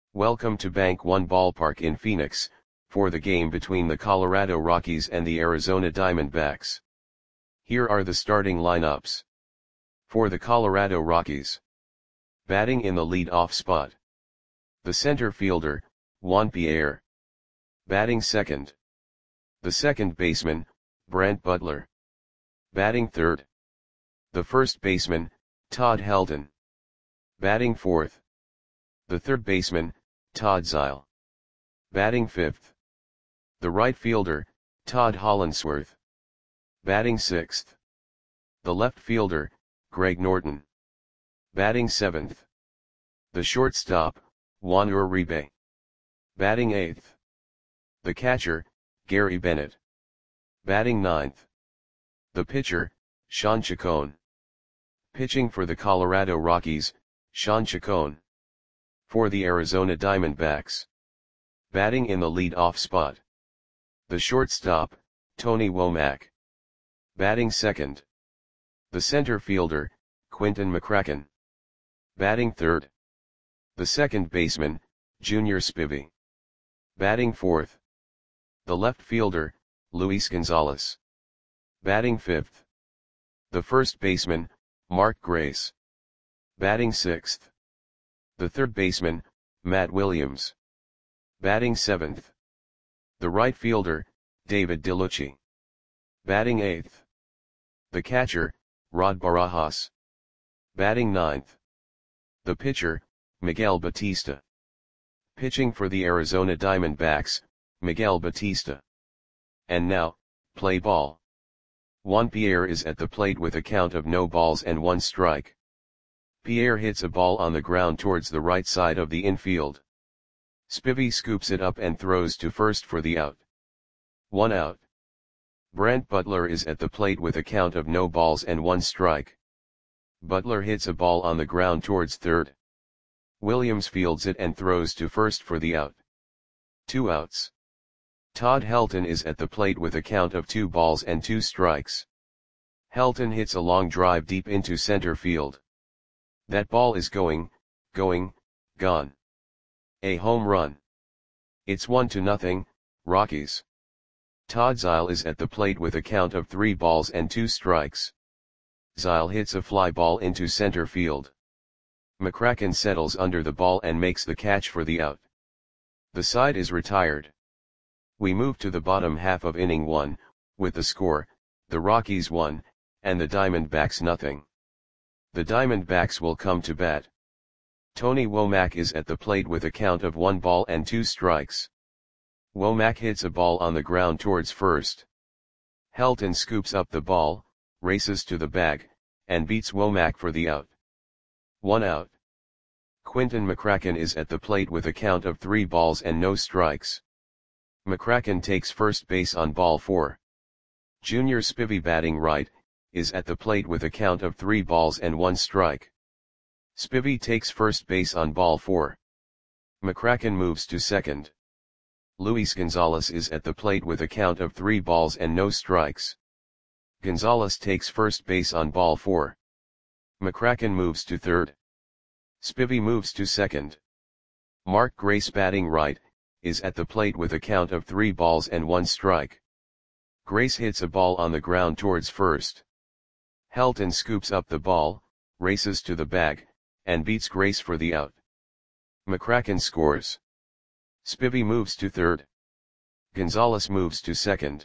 Welcome to Bank One Ballpark in Phoenix, for the game between the Colorado Rockies and the Arizona Diamondbacks. Here are the starting lineups. For the Colorado Rockies. Batting in the lead-off spot. The center fielder, Juan Pierre. Batting second. The second baseman, Brent Butler. Batting third. The first baseman, Todd Helton. Batting fourth. The third baseman, Todd Zeile. Batting fifth. The right fielder, Todd Hollandsworth. Batting sixth. The left fielder, Greg Norton. Batting seventh. The shortstop, Juan Uribe. Batting eighth. The catcher, Gary Bennett. Batting ninth. The pitcher, Sean Chacon. Pitching for the Colorado Rockies, Sean Chacon. For the Arizona Diamondbacks. Batting in the lead-off spot. The shortstop, Tony Womack. Batting second. The center fielder, Quinton McCracken. Batting third. The second baseman, Junior Spivey. Batting fourth. The left fielder, Luis Gonzalez. Batting fifth. The first baseman, Mark Grace. Batting sixth. The third baseman, Matt Williams. Batting seventh. The right fielder, David DeLucci. Batting eighth. The catcher, Rod Barajas. Batting ninth. The pitcher, Miguel Batista. Pitching for the Arizona Diamondbacks, Miguel Batista. And now, play ball. Juan Pierre is at the plate with a count of no balls and one strike. Pierre hits a ball on the ground towards the right side of the infield. Spivey scoops it up and throws to first for the out. 1 out. Brent Butler is at the plate with a count of no balls and one strike. Butler hits a ball on the ground towards third. Williams fields it and throws to first for the out. 2 outs. Todd Helton is at the plate with a count of 2 balls and 2 strikes. Helton hits a long drive deep into center field. That ball is gone. A home run. It's 1-0, Rockies. Todd Zeile is at the plate with a count of 3 balls and 2 strikes. Zeile hits a fly ball into center field. McCracken settles under the ball and makes the catch for the out. The side is retired. We move to the bottom half of inning 1, with the score, the Rockies 1, and the Diamondbacks 0. The Diamondbacks will come to bat. Tony Womack is at the plate with a count of 1 ball and 2 strikes. Womack hits a ball on the ground towards first. Helton scoops up the ball, races to the bag, and beats Womack for the out. 1 out. Quinton McCracken is at the plate with a count of 3 balls and no strikes. McCracken takes first base on ball 4. Junior Spivey, batting right, is at the plate with a count of 3 balls and 1 strike. Spivey takes first base on ball 4. McCracken moves to second. Luis Gonzalez is at the plate with a count of 3 balls and no strikes. Gonzalez takes first base on ball 4. McCracken moves to third. Spivey moves to second. Mark Grace, batting right, is at the plate with a count of 3 balls and 1 strike. Grace hits a ball on the ground towards first. Helton scoops up the ball, races to the bag, and beats Grace for the out. McCracken scores. Spivey moves to third. Gonzalez moves to second.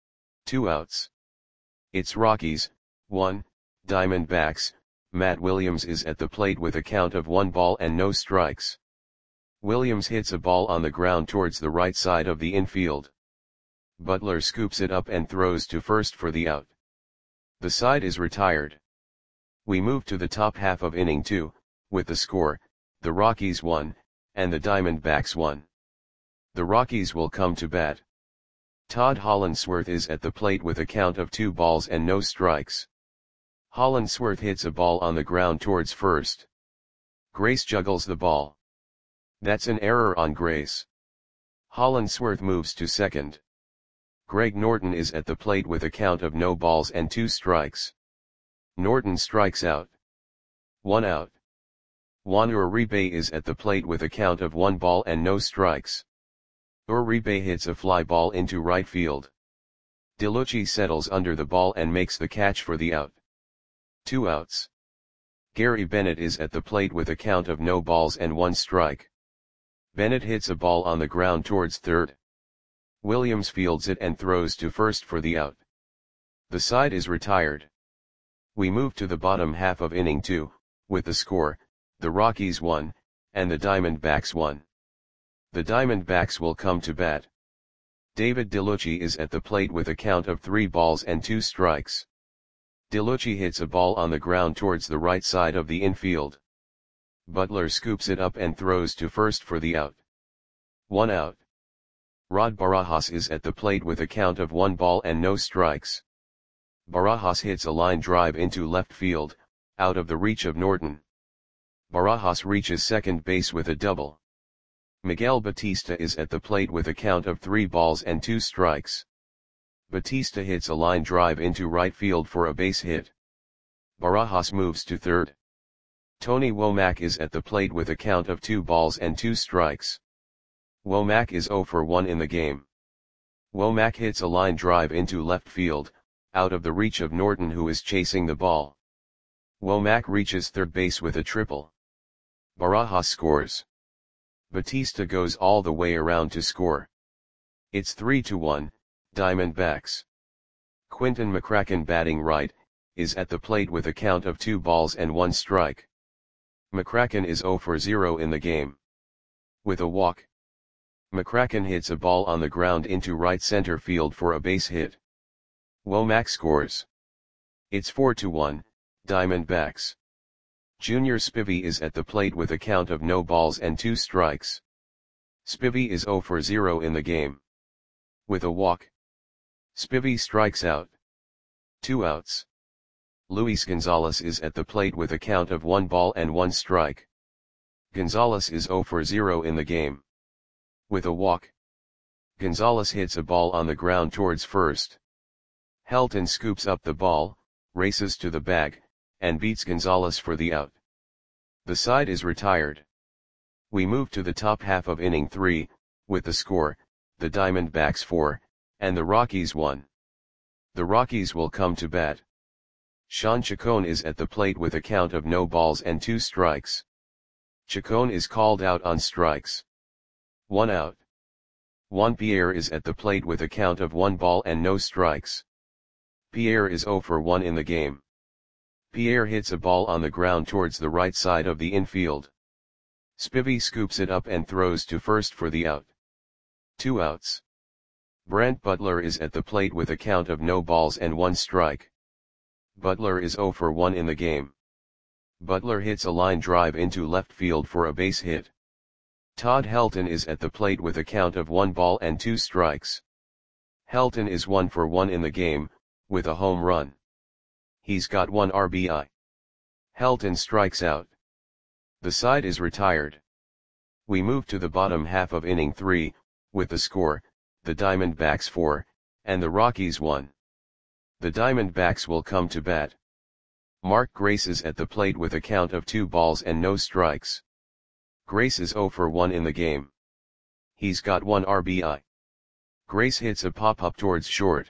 2 outs. It's Rockies, 1, Diamondbacks. Matt Williams is at the plate with a count of 1 ball and no strikes. Williams hits a ball on the ground towards the right side of the infield. Butler scoops it up and throws to first for the out. The side is retired. We move to the top half of inning 2, with the score, the Rockies 1, and the Diamondbacks 1. The Rockies will come to bat. Todd Hollandsworth is at the plate with a count of 2 balls and no strikes. Hollandsworth hits a ball on the ground towards first. Grace juggles the ball. That's an error on Grace. Hollandsworth moves to second. Greg Norton is at the plate with a count of no balls and 2 strikes. Norton strikes out. 1 out. Juan Uribe is at the plate with a count of 1 ball and no strikes. Uribe hits a fly ball into right field. DeLucci settles under the ball and makes the catch for the out. 2 outs. Gary Bennett is at the plate with a count of no balls and 1 strike. Bennett hits a ball on the ground towards third. Williams fields it and throws to first for the out. The side is retired. We move to the bottom half of inning 2, with the score, the Rockies 1, and the Diamondbacks 1. The Diamondbacks will come to bat. David DeLucci is at the plate with a count of 3 balls and 2 strikes. DeLucci hits a ball on the ground towards the right side of the infield. Butler scoops it up and throws to first for the out. 1 out. Rod Barajas is at the plate with a count of 1 ball and no strikes. Barajas hits a line drive into left field, out of the reach of Norton. Barajas reaches second base with a double. Miguel Batista is at the plate with a count of 3 balls and 2 strikes. Batista hits a line drive into right field for a base hit. Barajas moves to third. Tony Womack is at the plate with a count of 2 balls and 2 strikes. Womack is 0 for 1 in the game. Womack hits a line drive into left field, out of the reach of Norton who is chasing the ball. Womack reaches third base with a triple. Barajas scores. Batista goes all the way around to score. It's 3-1, Diamondbacks. Quinton McCracken, batting right, is at the plate with a count of 2 balls and 1 strike. McCracken is 0 for 0 in the game. With a walk. McCracken hits a ball on the ground into right center field for a base hit. Womack scores. It's 4-1, Diamondbacks. Junior Spivey is at the plate with a count of no balls and 2 strikes. Spivey is 0 for 0 in the game. With a walk. Spivey strikes out. 2 outs. Luis Gonzalez is at the plate with a count of 1 ball and 1 strike. Gonzalez is 0 for 0 in the game. With a walk. Gonzalez hits a ball on the ground towards first. Helton scoops up the ball, races to the bag, and beats Gonzalez for the out. The side is retired. We move to the top half of inning 3, with the score, the Diamondbacks 4, and the Rockies 1. The Rockies will come to bat. Sean Chacon is at the plate with a count of no balls and 2 strikes. Chacon is called out on strikes. 1 out. Juan Pierre is at the plate with a count of 1 ball and no strikes. Pierre is 0 for 1 in the game. Pierre hits a ball on the ground towards the right side of the infield. Spivey scoops it up and throws to first for the out. 2 outs. Brant Butler is at the plate with a count of no balls and 1 strike. Butler is 0 for 1 in the game. Butler hits a line drive into left field for a base hit. Todd Helton is at the plate with a count of 1 ball and 2 strikes. Helton is 1 for 1 in the game, with a home run. He's got 1 RBI. Helton strikes out. The side is retired. We move to the bottom half of inning 3, with the score, the Diamondbacks 4, and the Rockies 1. The Diamondbacks will come to bat. Mark Grace is at the plate with a count of 2 balls and no strikes. Grace is 0 for 1 in the game. He's got 1 RBI. Grace hits a pop-up towards short.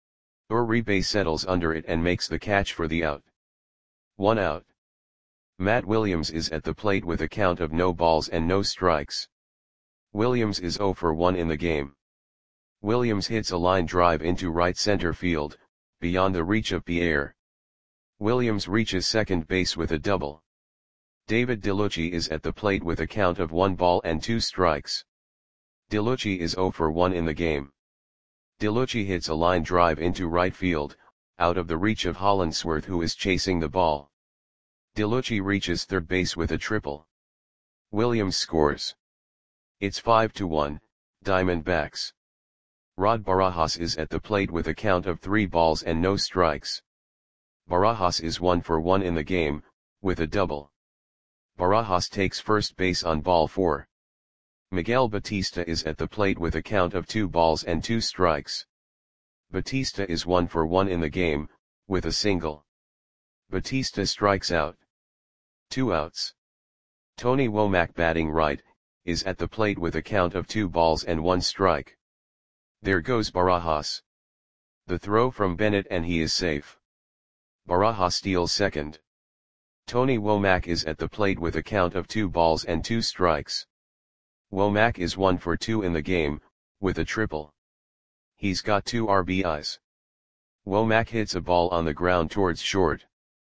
Uribe settles under it and makes the catch for the out. 1 out. Matt Williams is at the plate with a count of no balls and no strikes. Williams is 0 for 1 in the game. Williams hits a line drive into right center field, beyond the reach of Pierre. Williams reaches second base with a double. David DeLucci is at the plate with a count of 1 ball and 2 strikes. DeLucci is 0 for 1 in the game. DeLucci hits a line drive into right field, out of the reach of Hollandsworth who is chasing the ball. DeLucci reaches third base with a triple. Williams scores. It's 5-1, Diamondbacks. Rod Barajas is at the plate with a count of 3 balls and no strikes. Barajas is 1 for 1 in the game, with a double. Barajas takes first base on ball 4. Miguel Batista is at the plate with a count of 2 balls and 2 strikes. Batista is 1 for 1 in the game, with a single. Batista strikes out. 2 outs. Tony Womack batting right, is at the plate with a count of 2 balls and 1 strike. There goes Barajas. The throw from Bennett and he is safe. Barajas steals second. Tony Womack is at the plate with a count of 2 balls and 2 strikes. Womack is 1 for 2 in the game, with a triple. He's got 2 RBIs. Womack hits a ball on the ground towards short.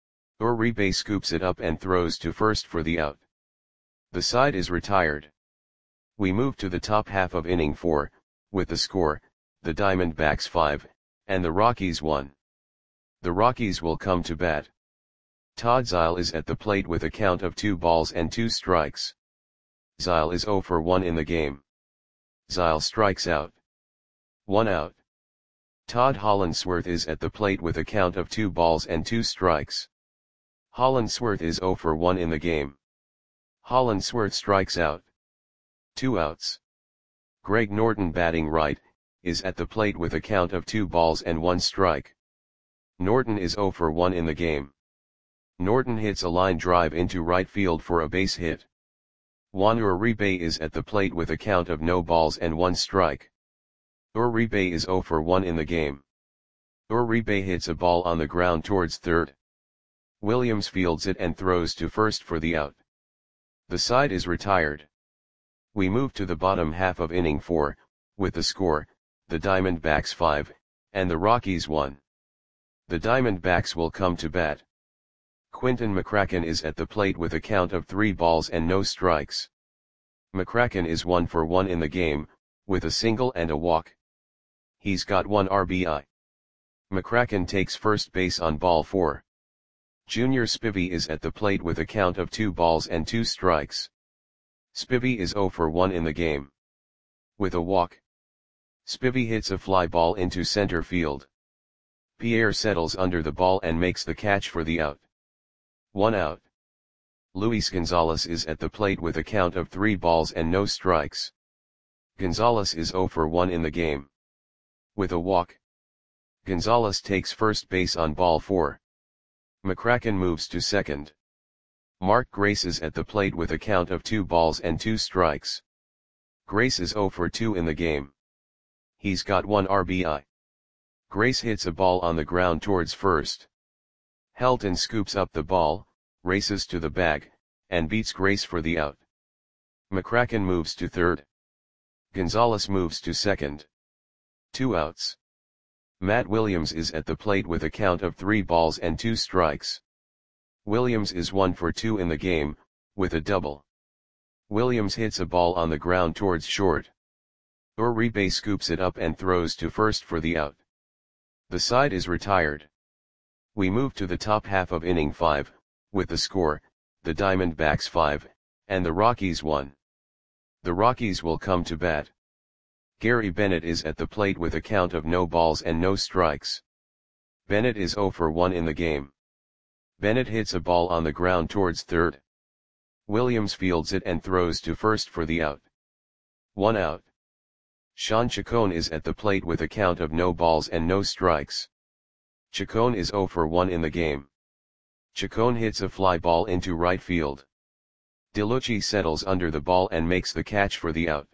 Uribe scoops it up and throws to first for the out. The side is retired. We move to the top half of inning 4, with the score, the Diamondbacks 5, and the Rockies 1. The Rockies will come to bat. Todd Zeile is at the plate with a count of 2 balls and 2 strikes. Zeile is 0 for 1 in the game. Zeile strikes out. 1 out. Todd Hollandsworth is at the plate with a count of 2 balls and 2 strikes. Hollandsworth is 0 for 1 in the game. Hollandsworth strikes out. 2 outs. Greg Norton batting right, is at the plate with a count of 2 balls and 1 strike. Norton is 0 for 1 in the game. Norton hits a line drive into right field for a base hit. Juan Uribe is at the plate with a count of no balls and 1 strike. Uribe is 0 for 1 in the game. Uribe hits a ball on the ground towards third. Williams fields it and throws to first for the out. The side is retired. We move to the bottom half of inning 4, with the score, the Diamondbacks 5, and the Rockies 1. The Diamondbacks will come to bat. Quinton McCracken is at the plate with a count of 3 balls and no strikes. McCracken is 1 for 1 in the game, with a single and a walk. He's got 1 RBI. McCracken takes first base on ball 4. Junior Spivey is at the plate with a count of 2 balls and 2 strikes. Spivey is 0 for 1 in the game. With a walk. Spivey hits a fly ball into center field. Pierre settles under the ball and makes the catch for the out. 1 out. Luis Gonzalez is at the plate with a count of 3 balls and no strikes. Gonzalez is 0 for 1 in the game. With a walk. Gonzalez takes first base on ball 4. McCracken moves to second. Mark Grace is at the plate with a count of 2 balls and 2 strikes. Grace is 0 for 2 in the game. He's got 1 RBI. Grace hits a ball on the ground towards first. Helton scoops up the ball, races to the bag, and beats Grace for the out. McCracken moves to third. Gonzalez moves to second. 2 outs. Matt Williams is at the plate with a count of 3 balls and 2 strikes. Williams is 1 for 2 in the game, with a double. Williams hits a ball on the ground towards short. Uribe scoops it up and throws to first for the out. The side is retired. We move to the top half of inning 5, with the score, the Diamondbacks 5, and the Rockies 1. The Rockies will come to bat. Gary Bennett is at the plate with a count of no balls and no strikes. Bennett is 0 for 1 in the game. Bennett hits a ball on the ground towards third. Williams fields it and throws to first for the out. 1 out. Sean Chacon is at the plate with a count of no balls and no strikes. Chacon is 0 for 1 in the game. Chacon hits a fly ball into right field. DeLucci settles under the ball and makes the catch for the out.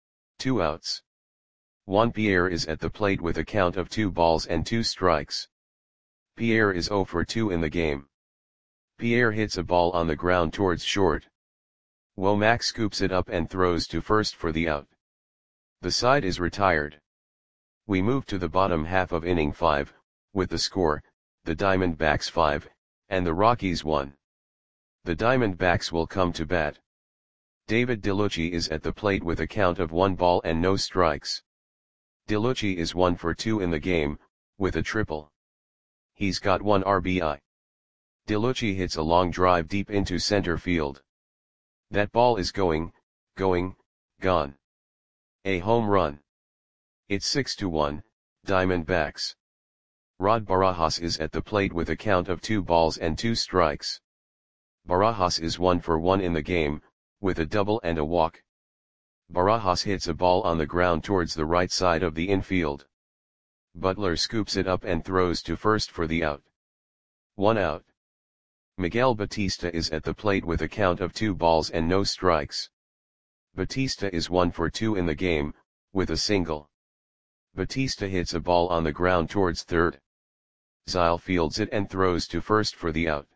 2 outs. Juan Pierre is at the plate with a count of 2 balls and 2 strikes. Pierre is 0 for 2 in the game. Pierre hits a ball on the ground towards short. Womack scoops it up and throws to first for the out. The side is retired. We move to the bottom half of inning 5, with the score, the Diamondbacks 5, and the Rockies 1. The Diamondbacks will come to bat. David DeLucci is at the plate with a count of 1 ball and no strikes. DeLucci is 1 for 2 in the game, with a triple. He's got 1 RBI. DeLucci hits a long drive deep into center field. That ball is gone. A home run. It's 6-1, Diamondbacks. Rod Barajas is at the plate with a count of 2 balls and 2 strikes. Barajas is 1 for 1 in the game, with a double and a walk. Barajas hits a ball on the ground towards the right side of the infield. Butler scoops it up and throws to first for the out. 1 out. Miguel Batista is at the plate with a count of 2 balls and no strikes. Batista is 1 for 2 in the game, with a single. Batista hits a ball on the ground towards third. Zyle fields it and throws to first for the out.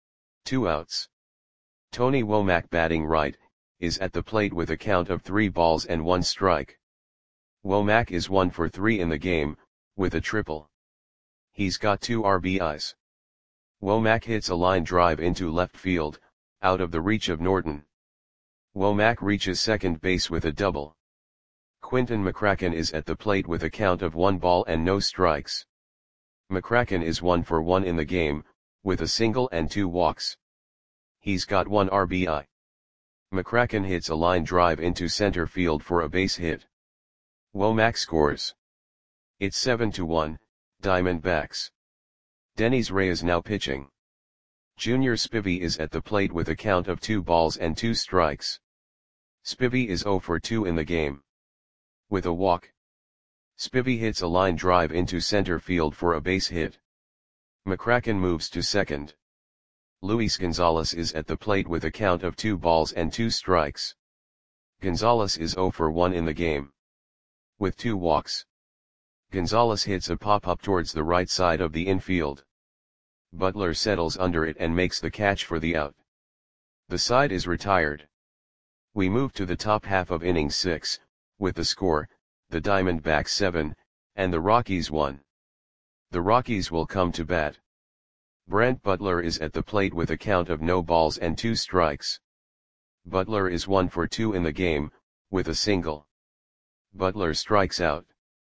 2 outs. Tony Womack, batting right, is at the plate with a count of 3 balls and 1 strike. Womack is 1 for 3 in the game, with a triple. He's got 2 RBIs. Womack hits a line drive into left field, out of the reach of Norton. Womack reaches second base with a double. Quinton McCracken is at the plate with a count of 1 ball and no strikes. McCracken is 1 for 1 in the game, with a single and 2 walks. He's got 1 RBI. McCracken hits a line drive into center field for a base hit. Womack scores. It's 7-1, Diamondbacks. Denys Reyes now pitching. Junior Spivey is at the plate with a count of 2 balls and 2 strikes. Spivey is 0 for 2 in the game. With a walk. Spivey hits a line drive into center field for a base hit. McCracken moves to second. Luis Gonzalez is at the plate with a count of 2 balls and 2 strikes. Gonzalez is 0 for 1 in the game. With 2 walks. Gonzalez hits a pop-up towards the right side of the infield. Butler settles under it and makes the catch for the out. The side is retired. We move to the top half of inning 6, with the score, the Diamondbacks 7, and the Rockies 1. The Rockies will come to bat. Brent Butler is at the plate with a count of no balls and 2 strikes. Butler is 1 for 2 in the game, with a single. Butler strikes out.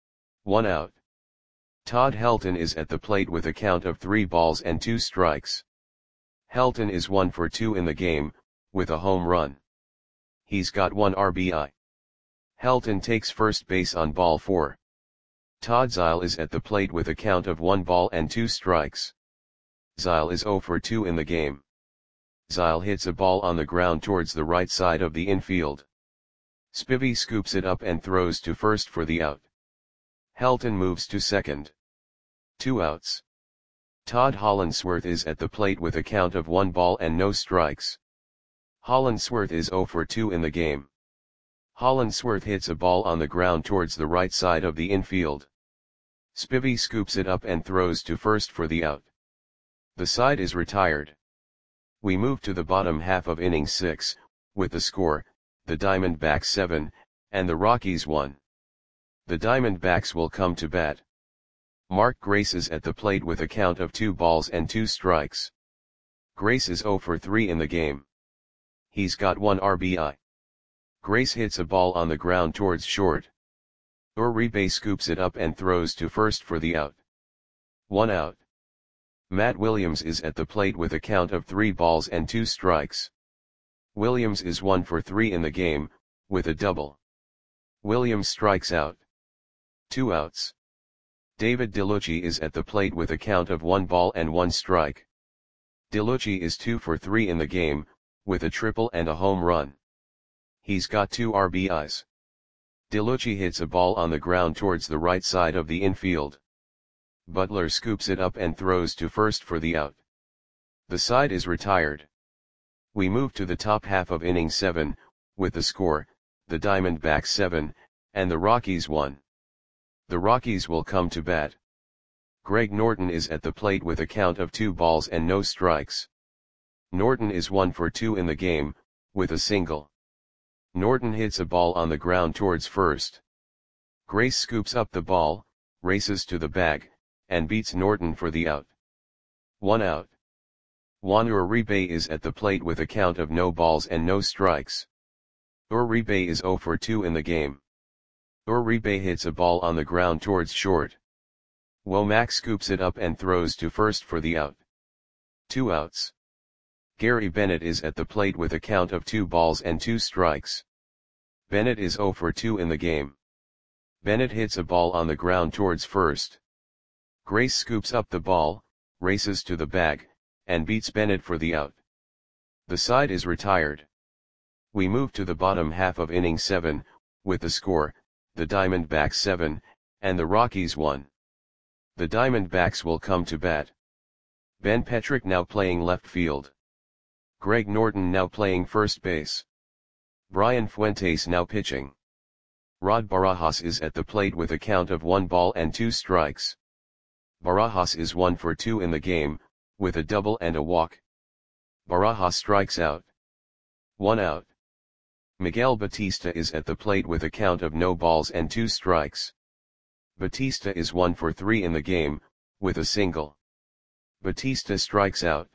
1 out. Todd Helton is at the plate with a count of 3 balls and 2 strikes. Helton is 1 for 2 in the game, with a home run. He's got 1 RBI. Helton takes first base on ball 4. Todd Zyle is at the plate with a count of 1 ball and 2 strikes. Zyle is 0 for 2 in the game. Zyle hits a ball on the ground towards the right side of the infield. Spivey scoops it up and throws to first for the out. Helton moves to second. 2 outs. Todd Hollandsworth is at the plate with a count of 1 ball and no strikes. Hollandsworth is 0 for 2 in the game. Hollandsworth hits a ball on the ground towards the right side of the infield. Spivey scoops it up and throws to first for the out. The side is retired. We move to the bottom half of inning 6, with the score, the Diamondbacks 7, and the Rockies 1. The Diamondbacks will come to bat. Mark Grace is at the plate with a count of 2 balls and 2 strikes. Grace is 0 for 3 in the game. He's got 1 RBI. Grace hits a ball on the ground towards short. Uribe scoops it up and throws to first for the out. 1 out. Matt Williams is at the plate with a count of 3 balls and 2 strikes. Williams is 1 for 3 in the game, with a double. Williams strikes out. 2 outs. David DeLucci is at the plate with a count of 1 ball and 1 strike. DeLucci is 2 for 3 in the game, with a triple and a home run. He's got 2 RBIs. DeLucci hits a ball on the ground towards the right side of the infield. Butler scoops it up and throws to first for the out. The side is retired. We move to the top half of inning 7, with the score, the Diamondbacks 7, and the Rockies 1. The Rockies will come to bat. Greg Norton is at the plate with a count of 2 balls and no strikes. Norton is 1 for 2 in the game, with a single. Norton hits a ball on the ground towards first. Grace scoops up the ball, races to the bag, and beats Norton for the out. 1 out. Juan Uribe is at the plate with a count of no balls and no strikes. Uribe is 0 for 2 in the game. Uribe hits a ball on the ground towards short. Womack scoops it up and throws to first for the out. 2 outs. Gary Bennett is at the plate with a count of 2 balls and 2 strikes. Bennett is 0 for 2 in the game. Bennett hits a ball on the ground towards first. Grace scoops up the ball, races to the bag, and beats Bennett for the out. The side is retired. We move to the bottom half of inning 7, with the score, the Diamondbacks 7, and the Rockies 1. The Diamondbacks will come to bat. Ben Petrick now playing left field. Greg Norton now playing first base. Brian Fuentes now pitching. Rod Barajas is at the plate with a count of 1 ball and 2 strikes. Barajas is 1 for 2 in the game, with a double and a walk. Barajas strikes out. 1 out. Miguel Batista is at the plate with a count of no balls and 2 strikes. Batista is 1 for 3 in the game, with a single. Batista strikes out.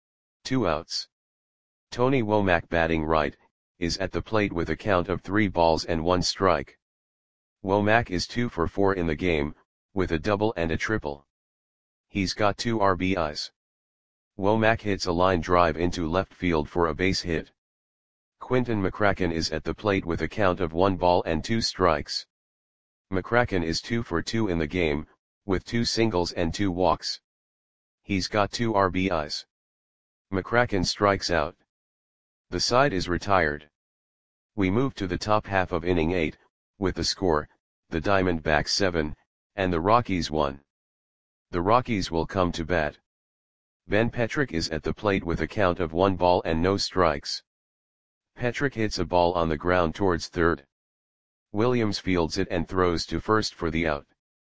2 outs. Tony Womack batting right, is at the plate with a count of 3 balls and 1 strike. Womack is 2 for 4 in the game, with a double and a triple. He's got 2 RBIs. Womack hits a line drive into left field for a base hit. Quinton McCracken is at the plate with a count of 1 ball and 2 strikes. McCracken is 2 for 2 in the game, with 2 singles and 2 walks. He's got 2 RBIs. McCracken strikes out. The side is retired. We move to the top half of inning 8, with the score, the Diamondbacks 7, and the Rockies 1. The Rockies will come to bat. Ben Petrick is at the plate with a count of 1 ball and no strikes. Petrick hits a ball on the ground towards third. Williams fields it and throws to first for the out.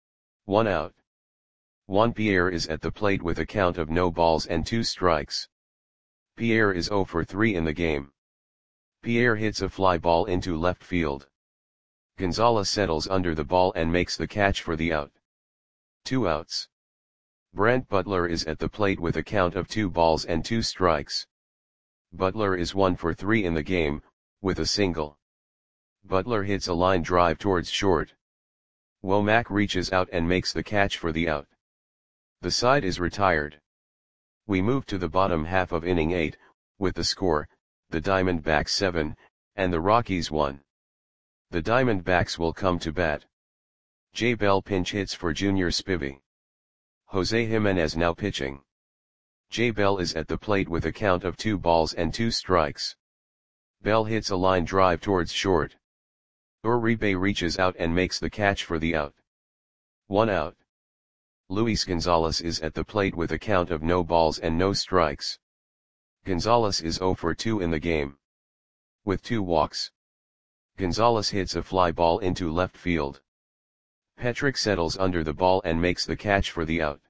1 out. Juan Pierre is at the plate with a count of no balls and 2 strikes. Pierre is 0 for 3 in the game. Pierre hits a fly ball into left field. Gonzalez settles under the ball and makes the catch for the out. 2 outs. Brent Butler is at the plate with a count of 2 balls and 2 strikes. Butler is 1 for 3 in the game, with a single. Butler hits a line drive towards short. Womack reaches out and makes the catch for the out. The side is retired. We move to the bottom half of inning 8, with the score, the Diamondbacks 7, and the Rockies 1. The Diamondbacks will come to bat. Jay Bell pinch hits for Junior Spivey. Jose Jimenez now pitching. Jay Bell is at the plate with a count of 2 balls and 2 strikes. Bell hits a line drive towards short. Uribe reaches out and makes the catch for the out. 1 out. Luis Gonzalez is at the plate with a count of no balls and no strikes. Gonzalez is 0 for 2 in the game. With 2 walks. Gonzalez hits a fly ball into left field. Petrick settles under the ball and makes the catch for the out.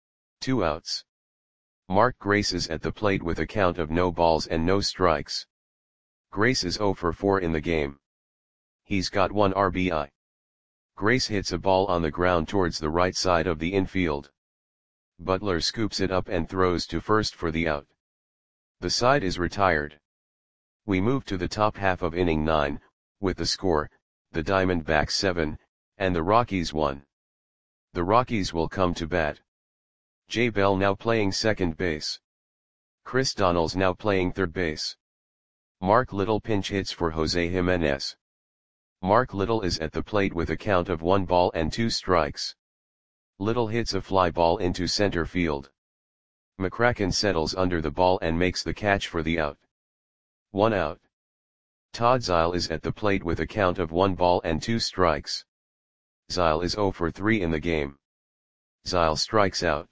2 outs. Mark Grace is at the plate with a count of no balls and no strikes. Grace is 0 for 4 in the game. He's got 1 RBI. Grace hits a ball on the ground towards the right side of the infield. Butler scoops it up and throws to first for the out. The side is retired. We move to the top half of inning 9, with the score, the Diamondbacks 7, and the Rockies 1. The Rockies will come to bat. Jay Bell now playing second base. Chris Donnells now playing third base. Mark Little pinch hits for Jose Jimenez. Mark Little is at the plate with a count of 1 ball and 2 strikes. Little hits a fly ball into center field. McCracken settles under the ball and makes the catch for the out. 1 out. Todd Zeile is at the plate with a count of 1 ball and 2 strikes. Zeile is 0 for 3 in the game. Zeile strikes out.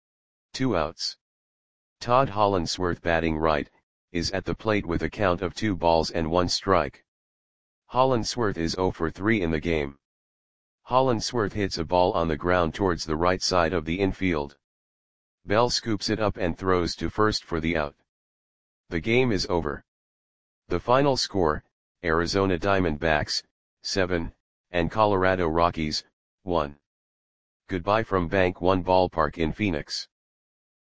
2 outs. Todd Hollandsworth batting right, is at the plate with a count of 2 balls and 1 strike. Hollandsworth is 0 for 3 in the game. Hollandsworth hits a ball on the ground towards the right side of the infield. Bell scoops it up and throws to first for the out. The game is over. The final score, Arizona Diamondbacks, 7, and Colorado Rockies, 1. Goodbye from Bank One Ballpark in Phoenix.